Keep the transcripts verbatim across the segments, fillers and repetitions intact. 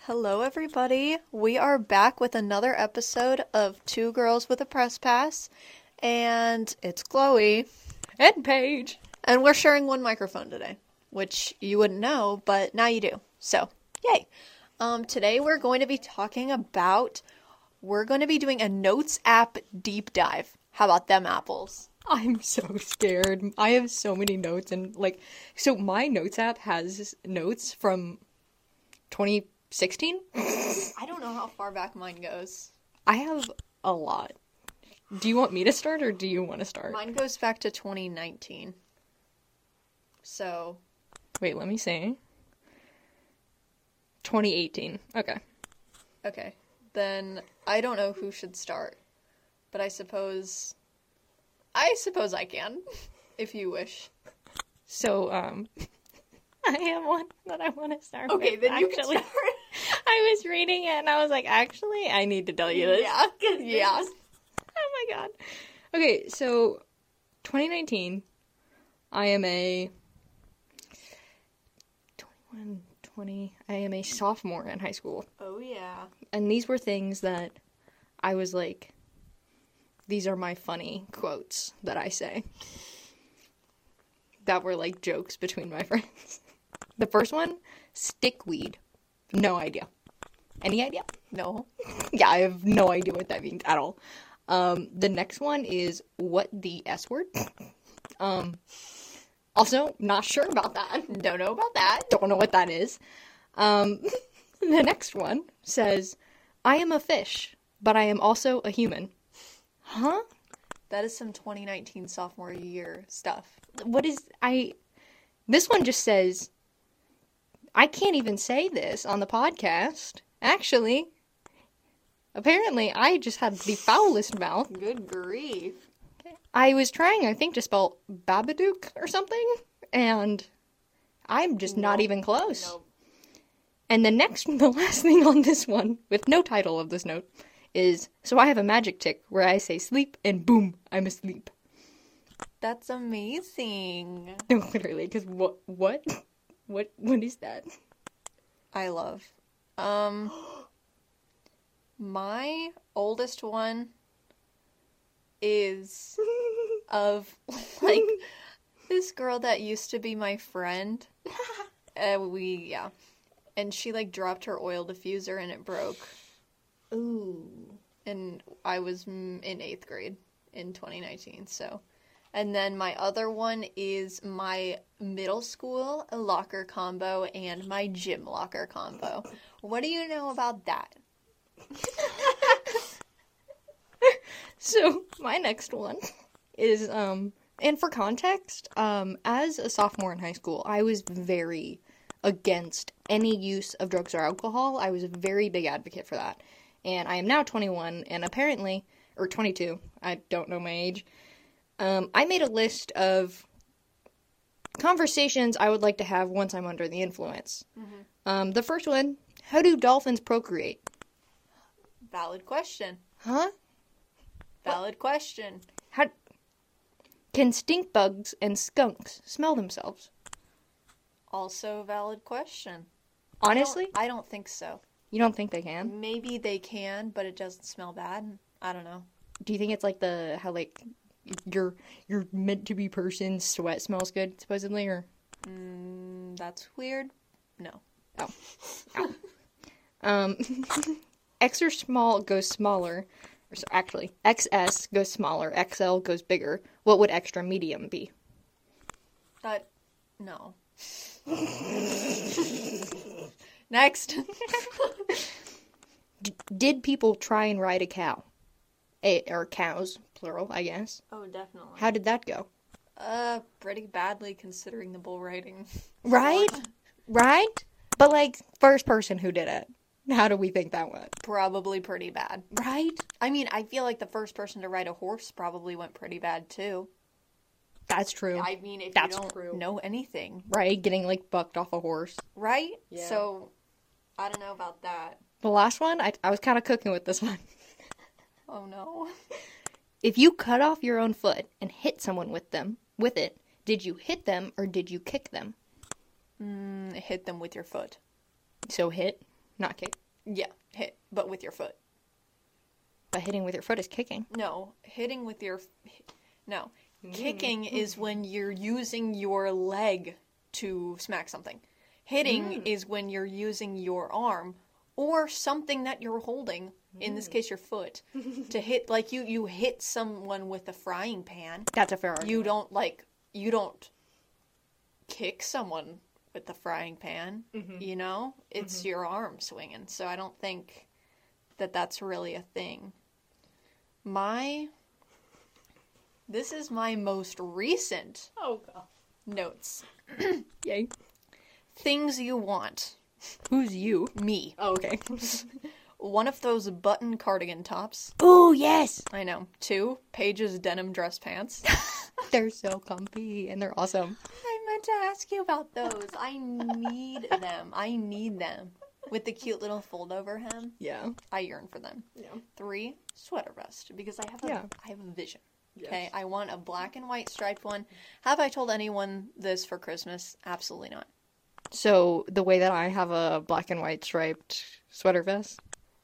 Hello, everybody. We are back with another episode of Two Girls with a Press Pass, and it's Chloe and Paige, and we're sharing one microphone today, which you wouldn't know, but now you do. So, yay! Um, today we're going to be talking about. We're going to be doing a Notes app deep dive. How about them apples? I'm so scared. I have so many notes, and like, so my Notes app has notes from twenty sixteen? I don't know how far back mine goes. I have a lot. Do you want me to start, or do you want to start? Mine goes back to twenty nineteen. So. Wait, let me see. twenty eighteen. Okay. Okay. Then I don't know who should start. But I suppose... I suppose I can, if you wish. So, um... I have one that I want to start okay, with. then you actually. can start. I was reading it, and I was like, actually, I need to tell you this. Yeah. Yeah. Oh my god. Okay, so, twenty nineteen, I am a... twenty-one, twenty... I am a sophomore in high school. Oh, yeah. And these were things that I was like, these are my funny quotes that I say. That were like jokes between my friends. The first one, stickweed. No idea. Any idea? No. Yeah, I have no idea what that means at all. Um, the next one is, what the S word? Um, also, not sure about that. Don't know about that. Don't know what that is. Um, the next one says, I am a fish, but I am also a human. Huh? That is some twenty nineteen sophomore year stuff. What is, I, this one just says, I can't even say this on the podcast. Actually, apparently I just had the foulest mouth. Good grief. I was trying, I think, to spell Babadook or something, and I'm just not Nope. even close. Nope. And the next, the last thing on this one, with no title of this note, is, so I have a magic tick where I say sleep, and boom, I'm asleep. That's amazing. Literally, because what, what, what, what is that? I love. Um, my oldest one is of, like, this girl that used to be my friend. Uh, we, yeah. And she, like, dropped her oil diffuser and it broke. Ooh. And I was mm, in eighth grade in twenty nineteen, so. And then my other one is my middle school locker combo and my gym locker combo. What do you know about that? So, my next one is, um, and for context, um, as a sophomore in high school, I was very against any use of drugs or alcohol. I was a very big advocate for that. And I am now twenty-one, and apparently, or twenty-two, I don't know my age, um, I made a list of conversations I would like to have once I'm under the influence. Mm-hmm. Um, the first one, how do dolphins procreate? Valid question. Huh? Valid what? question. How can stink bugs and skunks smell themselves? Also valid question. Honestly? I don't, I don't think so. You don't think they can? Maybe they can, but it doesn't smell bad. I don't know. Do you think it's like the, how like, your, your meant-to-be person's sweat smells good, supposedly, or? Mm, that's weird. No. Oh. Oh. um, extra small goes smaller. Or so actually, X S goes smaller, X L goes bigger. What would extra medium be? That, no. Next. D- did people try and ride a cow? A- or cows, plural, I guess. Oh, definitely. How did that go? Uh, pretty badly considering the bull riding. Right? Right? But, like, first person who did it. How do we think that went? Probably pretty bad. Right? I mean, I feel like the first person to ride a horse probably went pretty bad, too. That's true. I mean, if That's you don't true. know anything. Right? Getting, like, bucked off a horse. Right? Yeah. So, I don't know about that. The last one, I, I was kind of cooking with this one. Oh, no. If you cut off your own foot and hit someone with them, with it, did you hit them or did you kick them? Mm, hit them with your foot. So hit? not kick. Yeah, hit, but with your foot. But hitting with your foot is kicking. No, hitting with your... No. Kicking is when you're using your leg to smack something. Hitting Mm. is when you're using your arm or something that you're holding, in this case your foot, to hit. Like you, you hit someone with a frying pan. That's a fair argument. You don't like, you don't kick someone with the frying pan, Mhm. you know? It's Mhm. your arm swinging. So I don't think that that's really a thing. My... This is my most recent Oh, God. notes. Yay. Things you want. Who's you? Me. Oh, okay. One of those button cardigan tops. Oh, yes! I know. Two, Paige's denim dress pants. They're so comfy, and they're awesome. I meant to ask you about those. I need them. I need them. With the cute little fold-over hem. Yeah. I yearn for them. Yeah. Three, sweater vest. Because I have a, Yeah. I have a vision. Yes. Okay, I want a black and white striped one. Have I told anyone this for Christmas? Absolutely not. So, the way that I have a black and white striped sweater vest.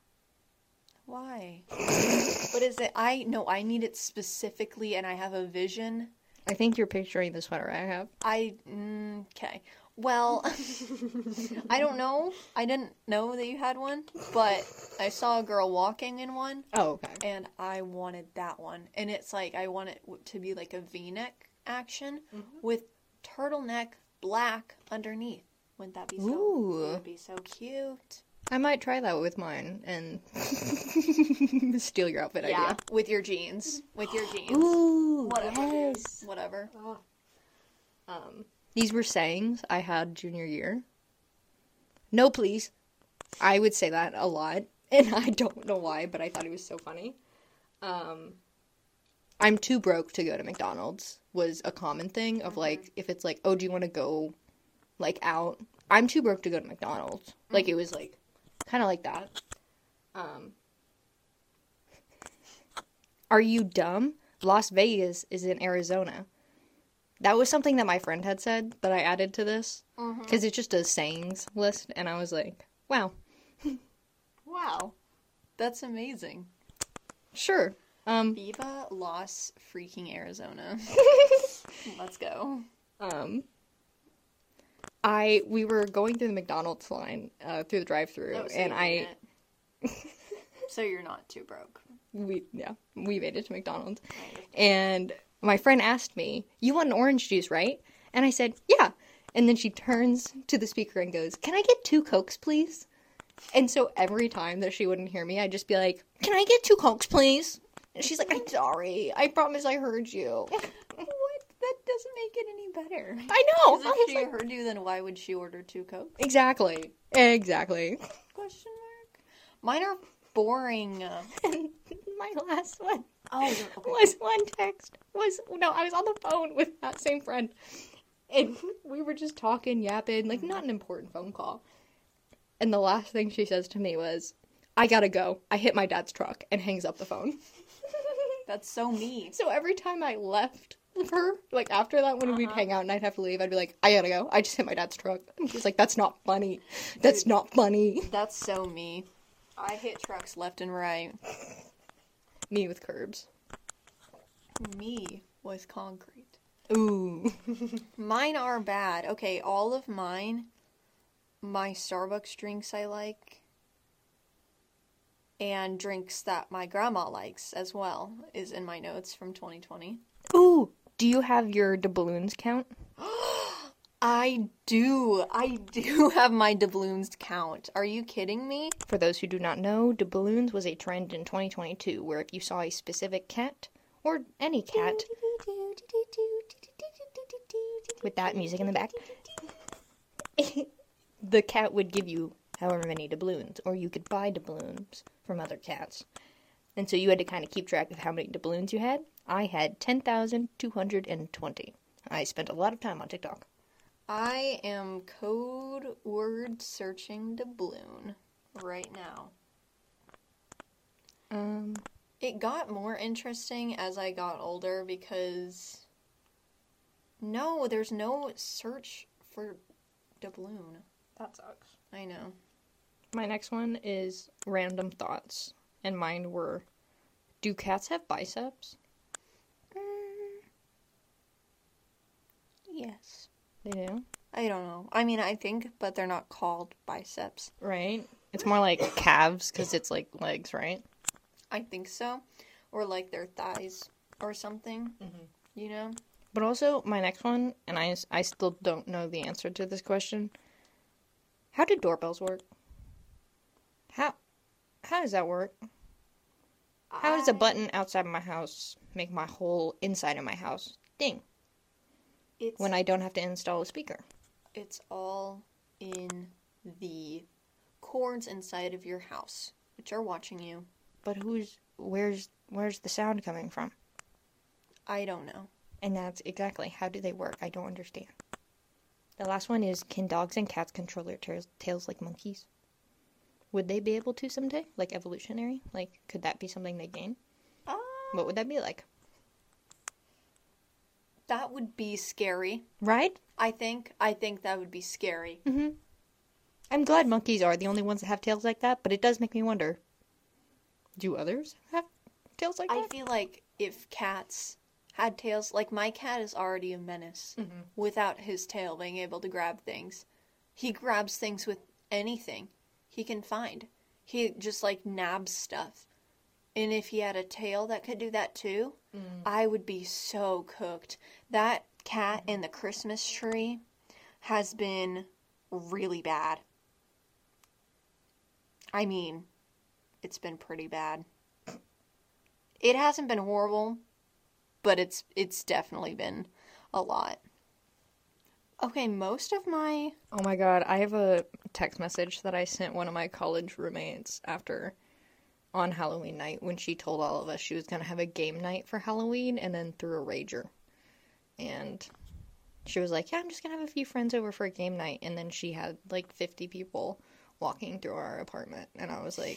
Why? What is it? I no, I need it specifically, and I have a vision. I think you're picturing the sweater I have. I mm, okay. Well, I don't know. I didn't know that you had one, but I saw a girl walking in one, Oh, okay. and I wanted that one. And it's like I want it w- to be like a V-neck action with turtleneck black underneath. Wouldn't that be so? Ooh. It would be so cute. I might try that with mine and steal your outfit Yeah, idea. with your jeans. With your jeans. Ooh, Whatever. dude. yes. Whatever. Um, these were sayings I had junior year. No, please. I would say that a lot, and I don't know why, but I thought it was so funny. Um, I'm too broke to go to McDonald's was a common thing of like, if it's like, oh, do you want to go, like, out? I'm too broke to go to McDonald's. Like, it was like, kind of like that. Um, are you dumb? Las Vegas is in Arizona. That was something that my friend had said that I added to this. Because it's just a sayings list, and I was like, wow. Wow. That's amazing. Sure. Um, Viva Las freaking Arizona. Let's go. um, I, we were going through the McDonald's line, uh, through the drive-thru, Oh, so and you I, made it. So you're not too broke. we, yeah, we made it to McDonald's. And my friend asked me, you want an orange juice, right? And I said, yeah. And then she turns to the speaker and goes, can I get two Cokes, please? And so every time that she wouldn't hear me, I'd just be like, can I get two Cokes, please? And she's like, I'm sorry. I promise I heard you. What? That doesn't make it any better. I know. Because I if was she like, heard you, then why would she order two Cokes? exactly. Exactly. Question mark? Mine are boring. And my last one Oh, you're- okay. was one text. Was no, I was on the phone with that same friend. And we were just talking, yapping, like not an important phone call. And the last thing she says to me was, I gotta go. I hit my dad's truck, and hangs up the phone. That's so me. So every time I left her, like after that, when we'd Uh-huh. hang out and I'd have to leave, I'd be like, I gotta go. I just hit my dad's truck. And she's like, that's not funny. That's not funny. That's so me. I hit trucks left and right. Me with curbs. Me was concrete. Ooh. Mine are bad. Okay, all of mine, my Starbucks drinks I like, and drinks that my grandma likes as well, is in my notes from twenty twenty. Ooh. Do you have your doubloons count? I do. I do have my doubloons count. Are you kidding me? For those who do not know, doubloons was a trend in twenty twenty-two where if you saw a specific cat, or any cat, with that music in the back, the cat would give you however many doubloons, or you could buy doubloons from other cats. And so you had to kind of keep track of how many doubloons you had. I had ten thousand two hundred twenty. I spent a lot of time on TikTok. I am code word searching doubloon right now. Um, It got more interesting as I got older because no, there's no search for doubloon. that sucks. I know. My next one is random thoughts. And mine were, do cats have biceps? Mm, yes. They do? I don't know. I mean, I think, but they're not called biceps. Right? It's more like calves, because it's like legs, right? I think so. Or like their thighs or something, mm-hmm. you know? But also, my next one, and I, I still don't know the answer to this question. How do doorbells work? How how does that work? How does a button outside my house make my whole inside of my house ding? It's, when I don't have to install a speaker. It's all in the cords inside of your house, which are watching you. But who's where's where's the sound coming from? I don't know. And that's exactly, how do they work? I don't understand. The last one is, can dogs and cats control their tails, tails like monkeys? Would they be able to someday? Like evolutionary? Like, could that be something they gain? Uh, what would that be like? That would be scary. Right? I think. I think that would be scary. Mm-hmm. I'm glad monkeys are the only ones that have tails like that, but it does make me wonder, do others have tails like that? I feel like if cats had tails, like my cat is already a menace mm-hmm. without his tail being able to grab things. He grabs things with anything he can find. He just like nabs stuff. And if he had a tail that could do that too, mm. I would be so cooked. That cat in the Christmas tree has been really bad. I mean, it's been pretty bad. It hasn't been horrible, but it's it's definitely been a lot. Okay, most of my... Oh my god, I have a text message that I sent one of my college roommates after, on Halloween night, when she told all of us she was going to have a game night for Halloween and then threw a rager. And she was like, yeah, I'm just going to have a few friends over for a game night. And then she had like fifty people walking through our apartment. And I was like,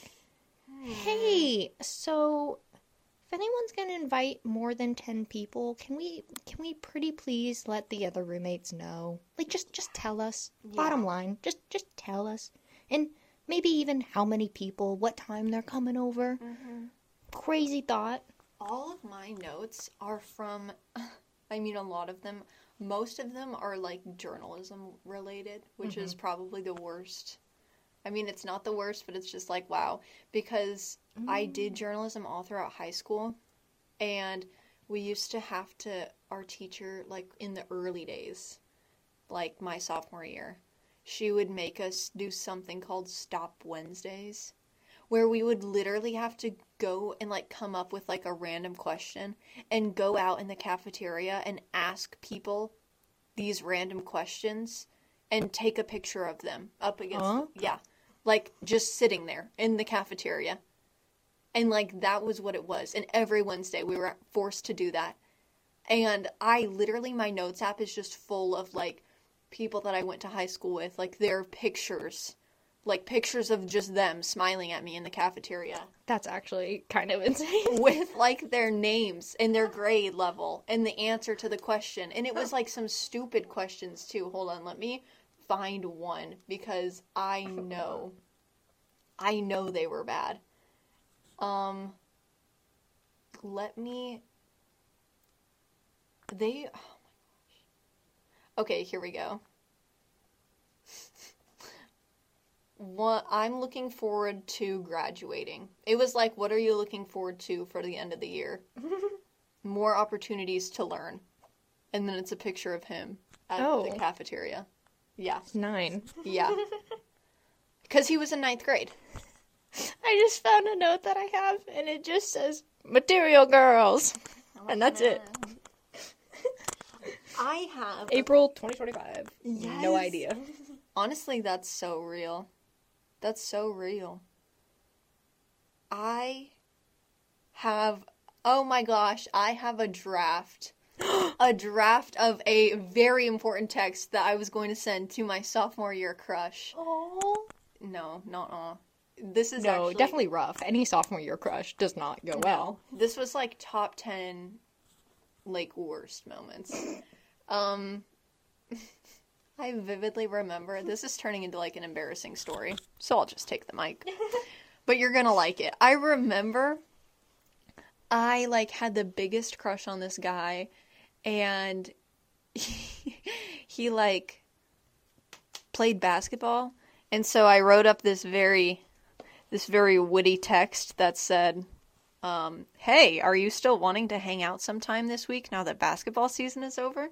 hey, so... if anyone's going to invite more than ten people, can we can we pretty please let the other roommates know? Like, just just tell us. Yeah. Bottom line, just just tell us. And maybe even how many people, what time they're coming over. Mm-hmm. Crazy thought. All of my notes are from, I mean, a lot of them, most of them are, like, journalism related, which mm-hmm. is probably the worst. I mean, it's not the worst, but it's just like, wow. Because mm. I did journalism all throughout high school, and we used to have to, our teacher, like, in the early days, like, my sophomore year, she would make us do something called Stop Wednesdays, where we would literally have to go and, like, come up with, like, a random question, and go out in the cafeteria and ask people these random questions, and take a picture of them up against, huh? the, yeah. Like, just sitting there in the cafeteria. And, like, that was what it was. And every Wednesday we were forced to do that. And I literally, my notes app is just full of, like, people that I went to high school with. Like, their pictures. Like, pictures of just them smiling at me in the cafeteria. That's actually kind of insane. With, like, their names and their grade level and the answer to the question. And it was, like, some stupid questions, too. Hold on, let me... find one, because I know I know they were bad. Um let me they oh my gosh. Okay, here we go. What I'm looking forward to graduating. It was like, what are you looking forward to for the end of the year? More opportunities to learn. And then it's a picture of him at oh. the cafeteria. Yeah. Nine. Yeah. Because he was in ninth grade. I just found a note that I have, and it just says, Material Girls. Oh, and that's man. it. I have... April twenty twenty-five. Yes. No idea. Honestly, that's so real. That's so real. I have... Oh my gosh, I have a draft... a draft of a very important text that I was going to send to my sophomore year crush. Oh. No, not aw. This is no, actually... definitely rough. Any sophomore year crush does not go no. well. This was like top ten, like, worst moments. um, I vividly remember, this is turning into like an embarrassing story, so I'll just take the mic. But you're gonna like it. I remember I like had the biggest crush on this guy, and he, he like played basketball, and so I wrote up this very this very witty text that said, um, hey, are you still wanting to hang out sometime this week now that basketball season is over?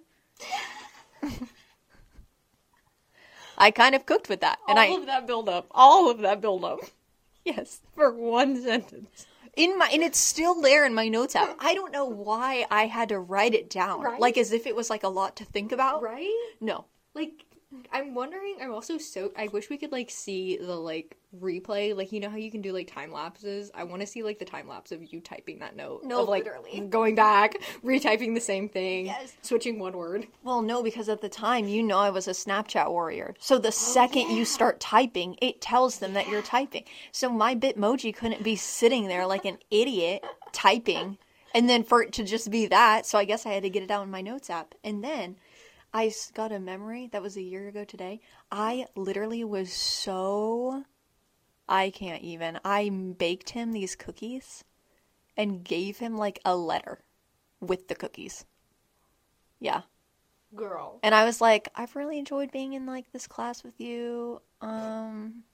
I kind of cooked with that. And all I, of that build up. All of that build up. yes. For one sentence. In my, and it's still there in my notes app. I don't know why I had to write it down. Right? Like as if it was like a lot to think about. Right? No. Like, I'm wondering, I'm also so, I wish we could, like, see the, like, replay. Like, you know how you can do, like, time lapses? I want to see, like, the time lapse of you typing that note. No, of, like, literally. going back, retyping the same thing. Yes. Switching one word. Well, no, because at the time, you know I was a Snapchat warrior. So the second yeah. you start typing, it tells them that you're typing. So my Bitmoji couldn't be sitting there like an idiot typing. And then for it to just be that, so I guess I had to get it out in my notes app. And then I s- got a memory that was a year ago today. I literally was so... I can't even. I baked him these cookies and gave him like a letter with the cookies. Yeah. Girl. And I was like, I've really enjoyed being in like this class with you. Um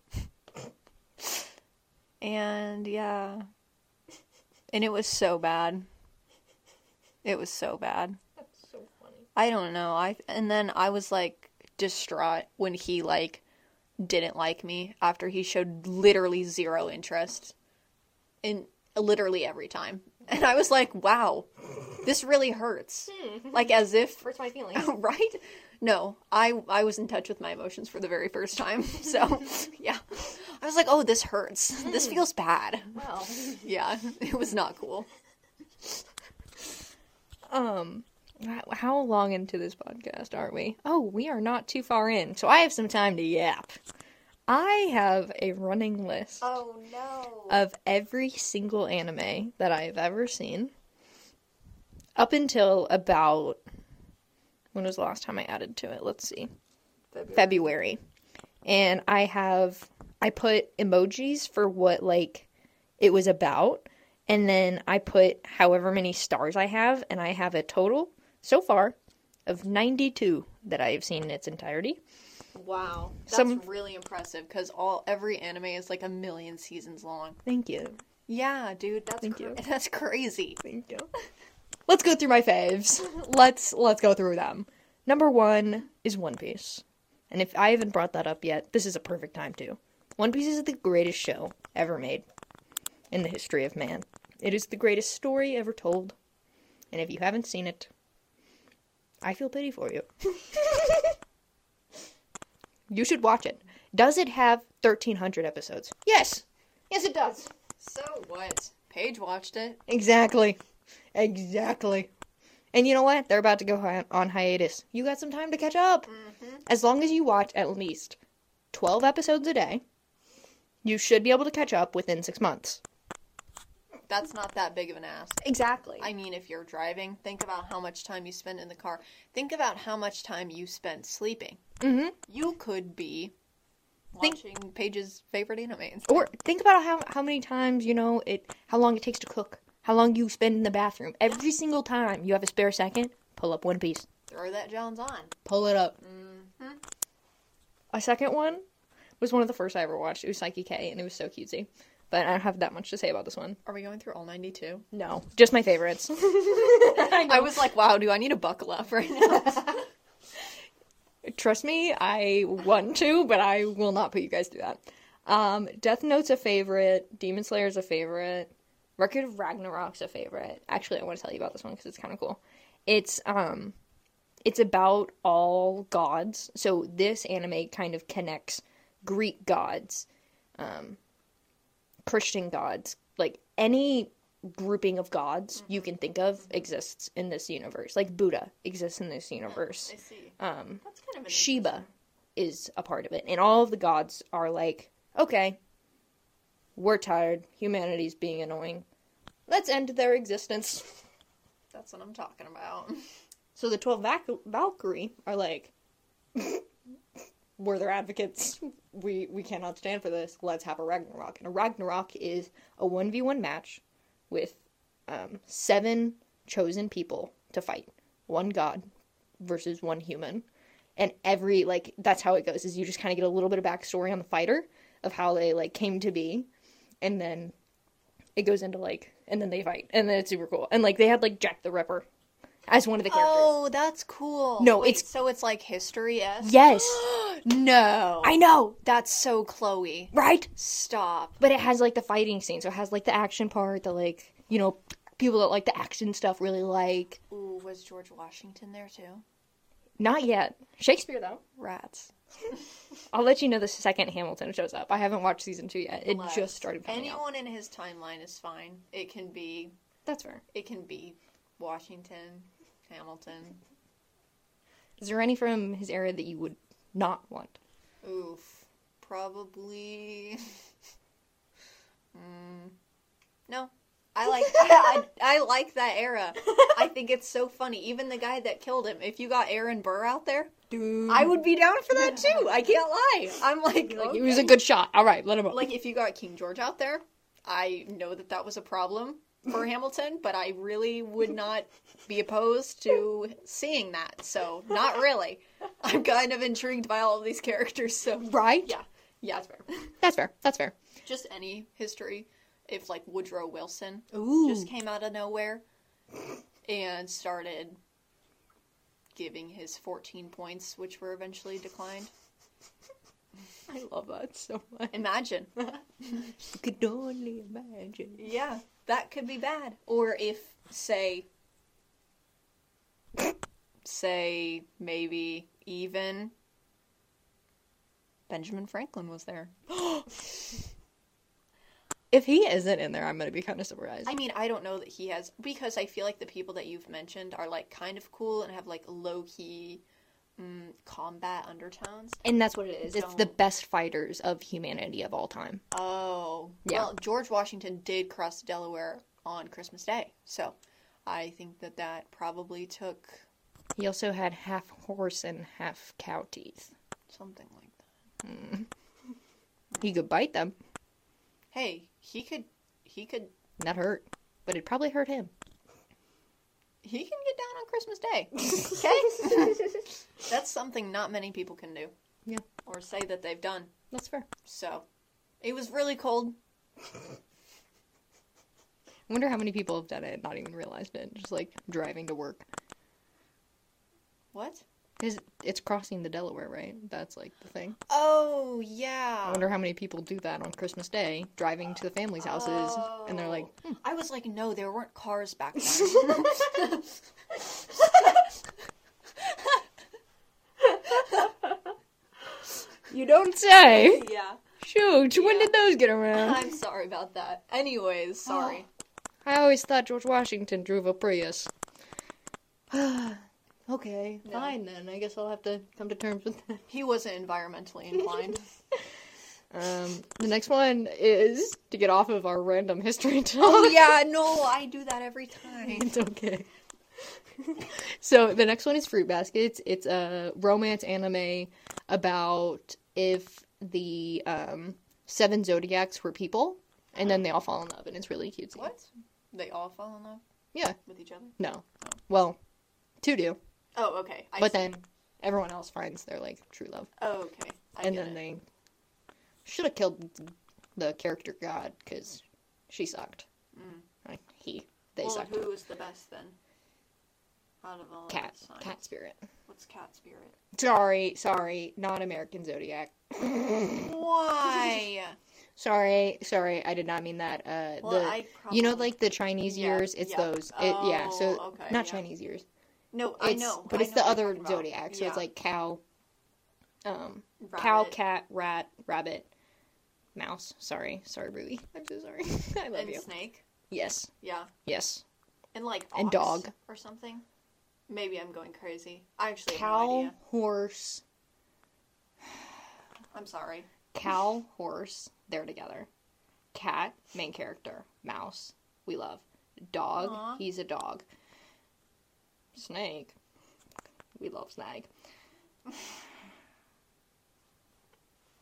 and yeah. And it was so bad. It was so bad. That's so funny. I don't know. I and then I was like distraught when he like didn't like me after he showed literally zero interest in literally every time. And I was like, wow, this really hurts. Like as if Hurts my feelings. right? No, I I was in touch with my emotions for the very first time. So, yeah. I was like, "Oh, this hurts. This feels bad." Well. Yeah, it was not cool. Um, h- how long into this podcast are we? Oh, we are not too far in, so I have some time to yap. I have a running list Oh no. of every single anime that I have ever seen up until about, when was the last time I added to it? Let's see. February. And I have, I put emojis for what, like, it was about, and then I put however many stars I have, and I have a total, so far, of ninety-two that I have seen in its entirety. Wow. That's Some- really impressive because all every anime is like a million seasons long. Thank you. Yeah, dude, that's Thank cra- you. that's crazy. Thank you. Let's go through my faves. Let's let's go through them. Number one is One Piece. And if I haven't brought that up yet, this is a perfect time to. One Piece is the greatest show ever made in the history of man. It is the greatest story ever told. And if you haven't seen it, I feel pity for you. You should watch it. Does it have thirteen hundred episodes? Yes! Yes, it does. So what? Paige watched it. Exactly. Exactly. And you know what? They're about to go hi- on hiatus. You got some time to catch up. Mm-hmm. As long as you watch at least twelve episodes a day, you should be able to catch up within six months. That's not that big of an ask. Exactly. I mean, if you're driving, think about how much time you spend in the car. Think about how much time you spend sleeping. Mm-hmm. You could be Think- watching Paige's favorite anime instead. Or think about how how many times, you know, it how long it takes to cook. How long you spend in the bathroom. Every single time you have a spare second, pull up One Piece. Throw that Jones on. Pull it up. Mm-hmm. A second one was one of the first I ever watched. It was Psyche K, and it was so cutesy. But I don't have that much to say about this one. Are we going through all ninety-two? No, just my favorites. I was like, wow, do I need to buckle up right now? Trust me, I want to, but I will not put you guys through that. Um, Death Note's a favorite. Demon Slayer's a favorite. Record of Ragnarok's a favorite. Actually, I want to tell you about this one because it's kind of cool. It's um, it's about all gods. So this anime kind of connects Greek gods, um, Christian gods, like any grouping of gods you can think of exists in this universe. Like Buddha exists in this universe. I see. Um, That's kind of an Shiva is a part of it. And all of the gods are like, okay, we're tired. Humanity's being annoying. Let's end their existence. That's what I'm talking about. So the twelve Val- Valkyrie are like, we're their advocates. We we cannot stand for this. Let's have a Ragnarok. And a Ragnarok is a one v one match with um, seven chosen people to fight. One god versus one human. And every, like, that's how it goes, is you just kind of get a little bit of backstory on the fighter, of how they, like, came to be. And then it goes into, like, and then they fight. And then it's super cool. And, like, they had, like, Jack the Ripper as one of the characters. Oh, that's cool. No, Wait, it's... so it's like history-esque? Yes. No. I know. That's so Chloe. Right? Stop. But it has, like, the fighting scene. So it has, like, the action part that, like, you know, people that like the action stuff really like. Ooh, was George Washington there, too? Not yet. Shakespeare, though. Rats. I'll let you know the second Hamilton shows up. I haven't watched season two yet. It Bless. just started coming Anyone out. in his timeline is fine. It can be... That's fair. It can be Washington, Hamilton. Is there any from his era that you would not want? Oof. Probably... mm. No. I like I, I, I like that era. I think it's so funny. Even the guy that killed him. If you got Aaron Burr out there, Dude. I would be down for that too. I can't lie. I'm like, Like, okay. it was a good shot. All right, let him up. Like if you got King George out there, I know that that was a problem for Hamilton, but I really would not be opposed to seeing that. So not really. I'm kind of intrigued by all of these characters. So Right? yeah, yeah, that's fair. That's fair. That's fair. Just any history. If like Woodrow Wilson Ooh. just came out of nowhere and started giving his fourteen points, which were eventually declined. I love that so much. Imagine. You could only imagine. Yeah, that could be bad. Or if, say, say, maybe even Benjamin Franklin was there. If he isn't in there, I'm going to be kind of surprised. I mean, I don't know that he has, because I feel like the people that you've mentioned are, like, kind of cool and have, like, low-key mm, combat undertones. And that's what it is. It's the Don't. best fighters of humanity of all time. Oh. Yeah. Well, George Washington did cross Delaware on Christmas Day, so I think that that probably took He also had half horse and half cow teeth. something like that. Mm. He could bite them. Hey, he could, he could, That hurt. But it probably hurt him. he can get down on Christmas Day. Okay? That's something not many people can do. Yeah. Or say that they've done. That's fair. So, it was really cold. I wonder how many people have done it and not even realized it. Just like driving to work. What? Because it's crossing the Delaware, right? That's like the thing. Oh, yeah. I wonder how many people do that on Christmas Day, driving to the family's houses, and they're like, hmm. I was like, no, there weren't cars back then. You don't say! Yeah. Shoot, when Yeah. did those get around? I'm sorry about that. Anyways, sorry. I always thought George Washington drove a Prius. Okay, No. fine then. I guess I'll have to come to terms with that. He wasn't environmentally inclined. Um, the next one is to get off of our random history talk. Oh, yeah, no, I do that every time. It's okay. So the next one is Fruit Baskets. It's a romance anime about if the um, seven zodiacs were people, and then they all fall in love, and it's really cutesy. What? They all fall in love Yeah. with each other? No. Well, two do, Oh, okay. I but see. then everyone else finds their like true love, Oh, okay. I and get then it. they should have killed the character god because she sucked. Mm. Like, he, they well, sucked. who was the best then? Out of all Cat, of the signs? cat spirit. What's cat spirit? Sorry, sorry, not American Zodiac. Why? Sorry, sorry, I did not mean that. Uh, Well, the I you know, probably- like the Chinese Yeah, years. It's yeah. those. It, yeah, so Oh, okay, not yeah. Chinese years. No, I It's, know. but I it's know the what other you're talking about. zodiac. So Yeah. it's like cow, um, cow, Rabbit. cat, rat, rabbit, mouse. Sorry, sorry, Ruby. I'm so sorry. I love and you. snake. Yes, Yeah, yes. and like And ox dog. or something. Maybe I'm going crazy. I actually have Cow, no idea. horse, I'm sorry. cow, horse. They're together. Cat, main character. Mouse, we love. Dog, Aw. he's a dog. Snake, we love Snake.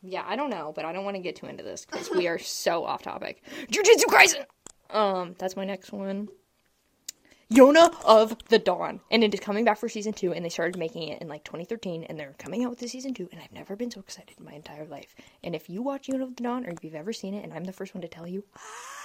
yeah, I don't know, but I don't want to get too into this because we are so off topic. Jujutsu Kaisen! Um, that's my next one. Yona of the Dawn. And it is coming back for season two, and they started making it in like twenty thirteen, and they're coming out with the season two, and I've never been so excited in my entire life. And if you watch Yona of the Dawn, or if you've ever seen it, and I'm the first one to tell you,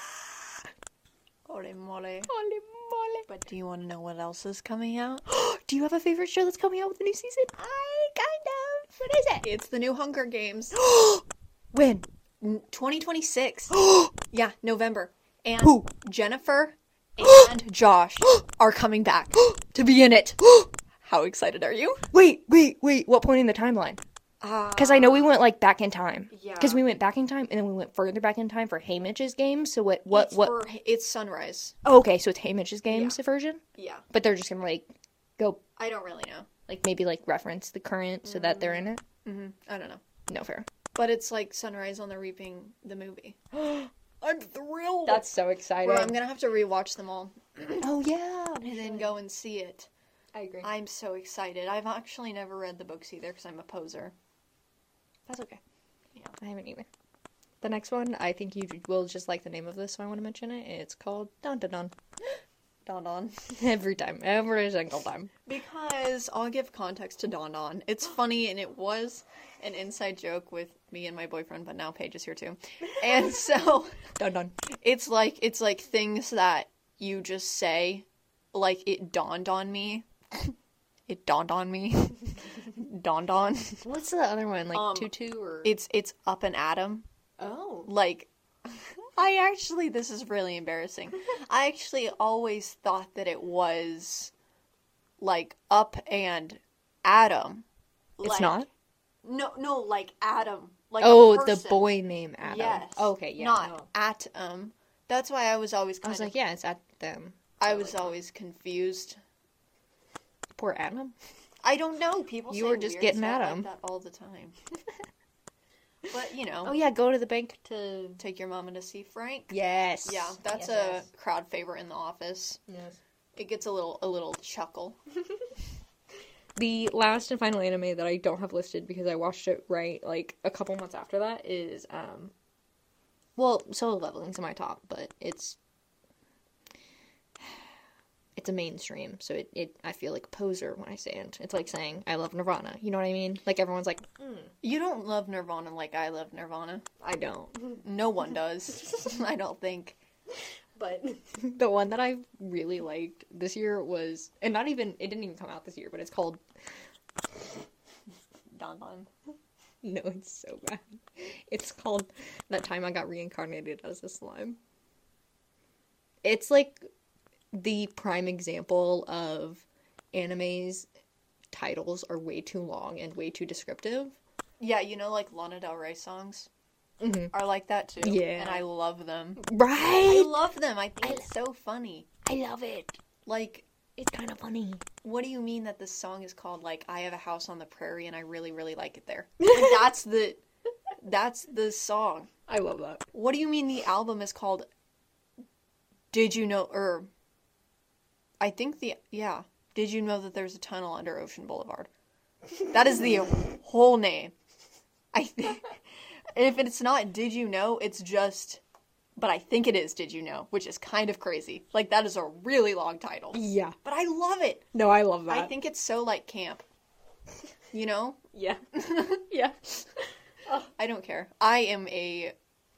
Holy moly. holy moly. But do you want to know what else is coming out? Do you have a favorite show that's coming out with a new season? I kind of. What is it? It's the new Hunger Games. When? twenty twenty-six. Yeah, November. And Who? Jennifer and Josh are coming back to be in it. How excited are you? Wait, wait, wait. What point in the timeline? Uh, Because I know we went like back in time. Yeah. Because we went back in time, and then we went further back in time for Haymitch's game. So what? What? it's what? For, it's Sunrise. Oh, okay, so it's Haymitch's games version, Yeah. but they're just gonna like go I don't really know. like maybe like reference the current so that they're in it. hmm I don't know. No fair. But it's like Sunrise on the Reaping, the movie. I'm thrilled. That's so exciting. Where I'm gonna have to rewatch them all Oh yeah. and then go and see it. I agree. I'm so excited. I've actually never read the books either because I'm a poser. That's okay. Yeah. I haven't either. The next one, I think you will just like the name of this, so I want to mention it. It's called Dun Dun Dun. Don Don. Every time, every single time. Because I'll give context to Don Don. It's funny, and it was an inside joke with me and my boyfriend, but now Paige is here too. And so Dun Dun. it's like it's like things that you just say, like it dawned on me. It dawned on me. Dawned on. What's the other one? Like Um, Tutu or? It's it's up and Atom. Oh. Like, I actually, this is really embarrassing. I actually always thought that it was, like, Up and Adam. It's Like- not. No, no, like Adam. Like a Oh, the person. boy named Adam. Yes. Okay, yeah. Not no. Atom. That's why I was always I kind was of, like, yeah, it's at them. I was always confused. Poor Adam. I don't know. People You say were just weird getting stuff at 'em. like that all the time. But, you know, Oh yeah, go to the bank to. take your mama to see Frank. Yes. Yeah, that's Yes, a crowd favorite in the office. yes. It gets a little a little chuckle. The last and final anime that I don't have listed because I watched it right like a couple months after that is um well, Solo Leveling's in my top, but it's it's a mainstream, so it, it I feel like a poser when I say it. It's like saying I love Nirvana. You know what I mean? Like everyone's like, mm, You don't love Nirvana like I love Nirvana. I don't. No one does. I don't think. But the one that I really liked this year was, and not even, it didn't even come out this year, but it's called, Don Don. no, it's so bad. It's called That Time I Got Reincarnated as a Slime. It's like the prime example of anime's titles are way too long and way too descriptive. Yeah, you know, like Lana Del Rey songs Mm-hmm. are like that too. Yeah. And I love them. I Right? love them. I think it's so funny. I love it. Like, It's kind of funny. what do you mean that this song is called like I Have a House on the Prairie and I really, really like it there? Like, that's the that's the song. I love that. What do you mean the album is called Did You Know or I think the yeah. Did you know that there's a tunnel under Ocean Boulevard? That is the whole name. I think if it's not Did You Know, it's just but I think it is Did You Know, which is kind of crazy. Like that is a really long title. Yeah. But I love it. No, I love that. I think it's so like camp. You know? Yeah. Yeah. I don't care. I am a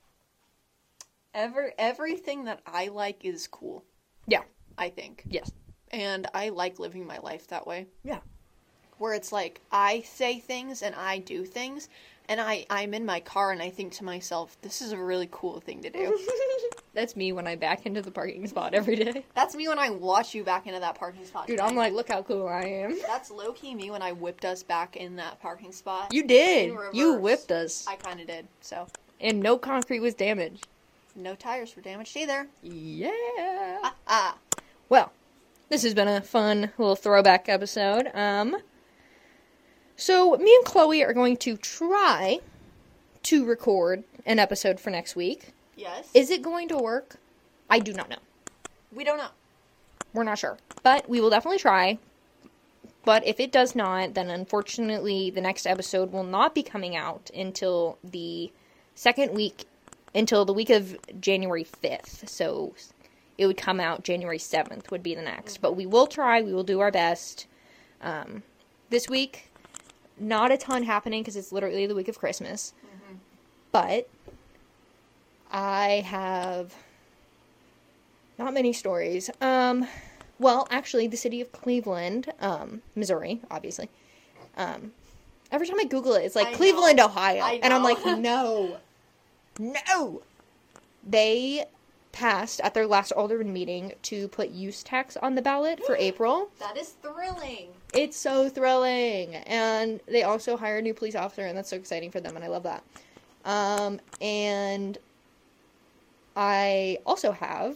ever everything that I like is cool. Yeah. I think. Yes. And I like living my life that way. Yeah. Where it's like I say things and I do things and I, I'm in my car and I think to myself, this is a really cool thing to do. That's me when I back into the parking spot every day. That's me when I watch you back into that parking spot. Dude, tonight. I'm like, look how cool I am. That's low-key me when I whipped us back in that parking spot. You did. In reverse. You whipped us. I kind of did. So, And no concrete was damaged. no tires were damaged either. Yeah. Ah, ah. Well, this has been a fun little throwback episode. Um, so me and Chloe are going to try to record an episode for next week. Yes. Is it going to work? I do not know. we don't know. We're not sure. But we will definitely try. But if it does not, then unfortunately the next episode will not be coming out until the second week, until the week of January fifth. So it would come out January seventh would be the next. But we will try. We will do our best. Um, this week, not a ton happening because it's literally the week of Christmas. Mm-hmm. But I have not many stories. Um, well, actually, the city of Cleveland, um, Missouri, obviously. Um, every time I Google it, it's like I Cleveland, know. Ohio. I And I'm know. like, no. No! They passed at their last Alderman meeting to put use tax on the ballot for April. That is thrilling. It's so thrilling. And they also hired a new police officer, and that's so exciting for them, and I love that. Um, and I also have...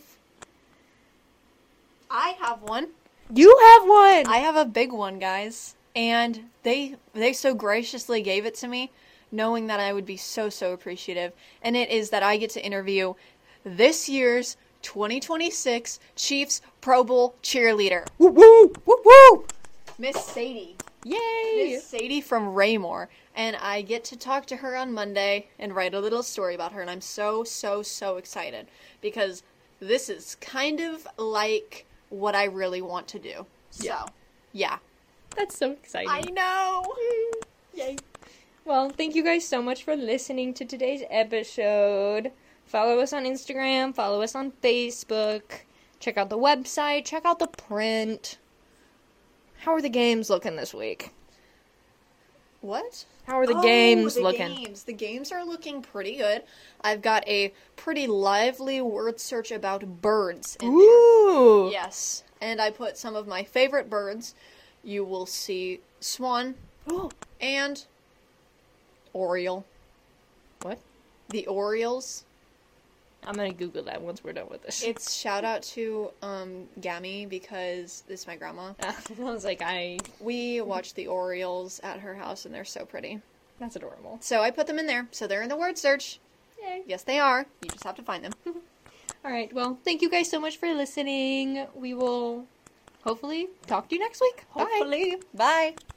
I have one. You have one! I have a big one, guys. And they they so graciously gave it to me, knowing that I would be so, so appreciative. And it is that I get to interview this year's twenty twenty-six Chiefs Pro Bowl cheerleader. Woo woo! Woo woo! Miss Sadie. Yay! Miss Sadie from Raymore. And I get to talk to her on Monday and write a little story about her. And I'm so, so, so excited. Because this is kind of like what I really want to do. Yeah. So, yeah. That's so exciting. I know. Yay. Well, thank you guys so much for listening to today's episode. Follow us on Instagram, follow us on Facebook, check out the website, check out the print. How are the games looking this week? What? How are the Oh, games the looking? Games. The games are looking pretty good. I've got a pretty lively word search about birds in Ooh. there. Yes. And I put some of my favorite birds. You will see swan and oriole. What? The orioles. I'm gonna Google that once we're done with this. It's shout out to um Gammy because this is my grandma. I was like, I... We watch the orioles at her house and they're so pretty. That's adorable. So I put them in there. So they're in the word search. Yay. Yes, they are. You just have to find them. Alright, well, thank you guys so much for listening. We will hopefully talk to you next week. Bye. Hopefully. Bye.